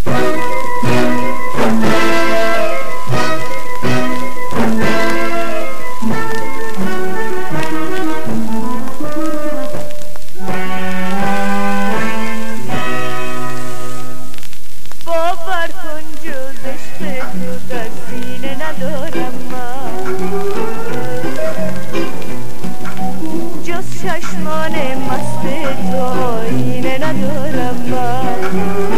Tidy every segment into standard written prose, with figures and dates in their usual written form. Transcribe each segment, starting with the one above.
باور کن جز عشق تو در سینه ندارم من، جز چشمان مست تو آینه ندارم من.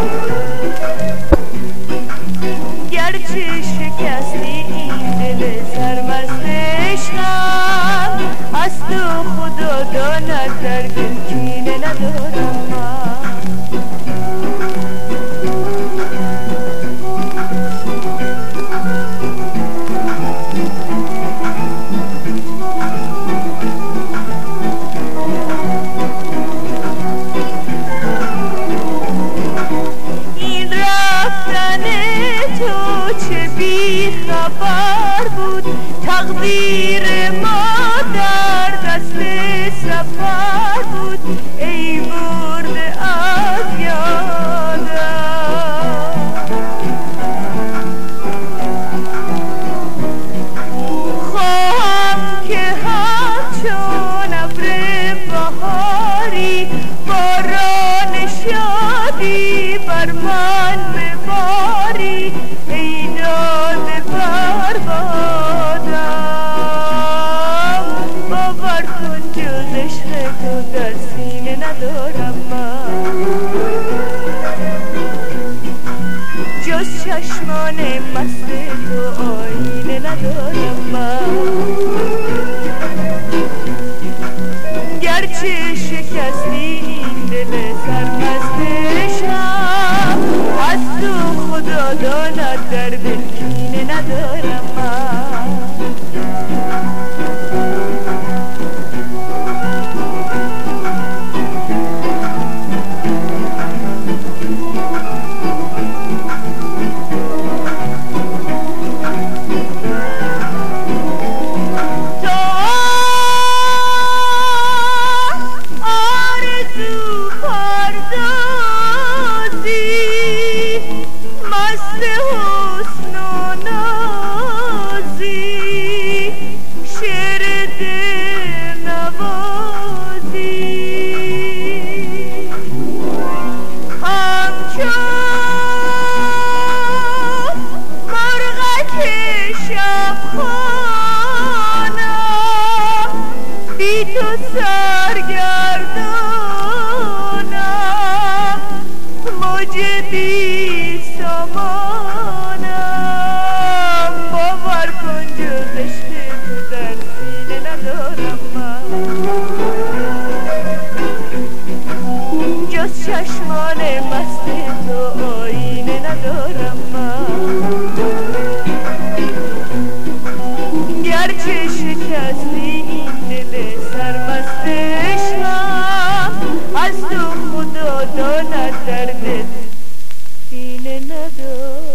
گرچه شکستی این دل سرمست عشقم، از تو خدا داند در دل کینه ندارم من. خبر بود تقدیر ما در دست سفر بود، ای برده از یادم. خواهم که همچون ابر بهاری باران شادی بر من بباری، ای داده بربادم. باور کن جز عشق تو در سینه ندارم من، جز چشمان مست تو آینه ندارم من. گرچه شکستی این دل سرمست عشقم، از تو خدا داند در دل کینه ندارم من. سرگردانم موجبی سامانم. باور کن جز عشق تو در سینه ندارم من، جز چشمان مست تو آینه ندارم من. گرچه شکستی این دل سرمست عشقم، از تو خدا داند در دل کینه ندارم.